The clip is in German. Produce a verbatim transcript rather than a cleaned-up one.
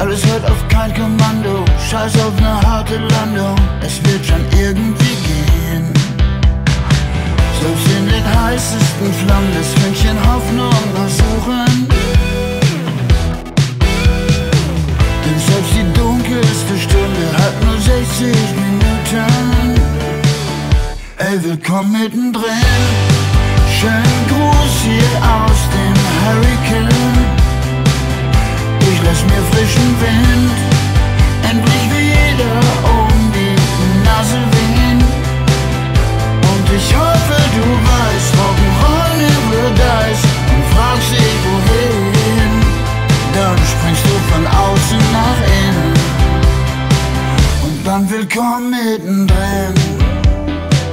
Alles hört auf kein Kommando, scheiß auf ne harte Landung. Es wird schon irgendwie gehen. Selbst in den heißesten Flammen des Fünkchen Hoffnung noch suchen. Denn selbst die dunkelste Stunde hat nur sechzig Minuten. Ey, willkommen mittendrin. Schönen Gruß hier aus dem Hurricane. Ich lass mir frischen Wind endlich wieder um die Nase wehen. Und ich hoffe, du weißt, Rock'n'Roll never dies. Und fragst dich wohin, dann springst du von außen nach innen. Und dann willkommen mittendrin.